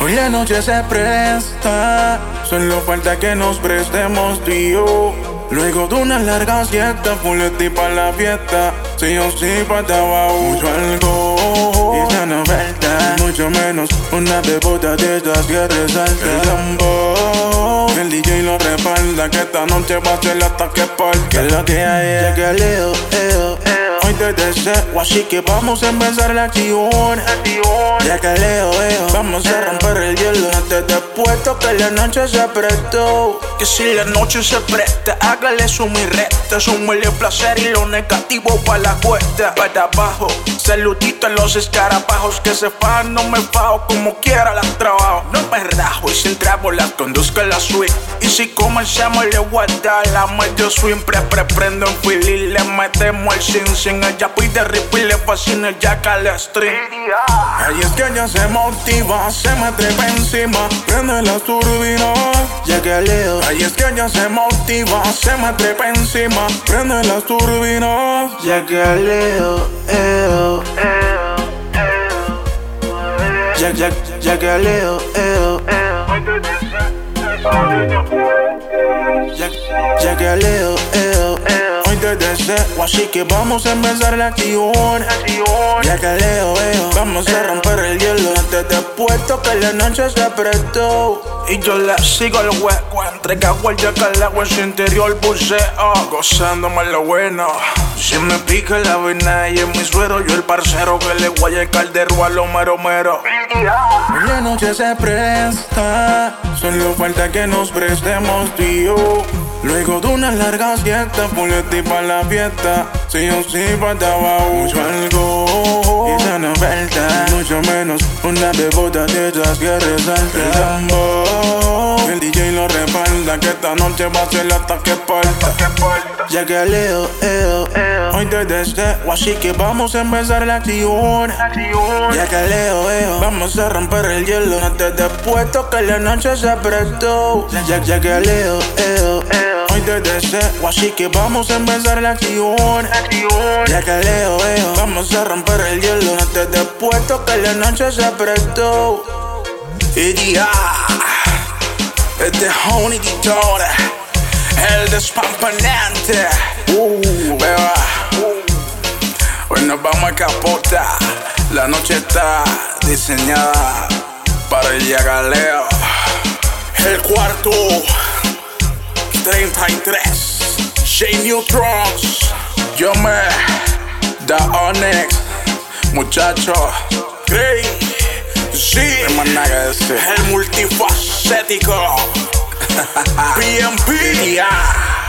Hoy la noche se presta, solo falta que nos prestemos tú y yo. Luego de una larga siesta, fuleti pa' la fiesta. Sí o sí faltaba mucho alcohol y esta no falta, mucho menos una bebota de estas que resalta. El tambor, el DJ lo respalda, que esta noche va a ser el ataque porque lo que hay es que leo, hoy te deseo, así que vamos a empezar la acción. Ya que leo, vamos a romper el hielo. No te des puesto que la noche se prestó. Que si la noche se presta, hágale suma y resta. Súmele el placer y lo negativo pa' la cuesta. Para abajo, saludito a los escarabajos. Que se fajan, no me fajo, como quiera las trabajo. No me rajo y sin trabo las conduzco a la suite. Y si comenzamos le voy a dar la medio swing. Prendo en fil y le metemos el sin. Ella pide rip y le fascina el jack al stream. Ahí es que ella se motiva, se me trepa encima, prende las turbinas. Ya que leo, ahí es que ella se motiva, se me trepa encima, prende las turbinas. ya que leo, ya que leo, ya que leo, hoy te deseo, así que vamos a empezar la acción. ya que leo, Vamos a romper el hielo. No te des puesto que la noche se prestó. y yo le sigo el hueco. Entrega huella que el agua en su interior buceo, gozándome lo bueno. Si me pica la vena y en mi suero, yo el parcero que le guaya el caldero a lo mero. Hoy la noche se presta, solo falta que nos prestemos tú y yo. Luego de una larga siesta, fuleti pa' la fiesta. Sí o sí faltaba mucho alcohol y esta no falta, mucho menos una bebota de esas que resalta. El tambor, el DJ lo respalda, que esta noche va a ser el ataque porta. Ya que leo, Hoy te deseo, así que vamos a empezar la acción. ya que leo, Vamos a romper el hielo. No te des puesto que la noche se prestó. ya que leo, Hoy te deseo, así que vamos a empezar la acción. ya que leo, Vamos a romper el hielo. No te des puesto que la noche se prestó. y ya, este Honey Editor, el despampanante. Beba, hoy nos vamos a capotar. La noche está diseñada para el yagaleo. El cuarto 33, J Neutrons, yo me da Onyx, muchacho, Grey, sí, el multifacético, PMP, yeah.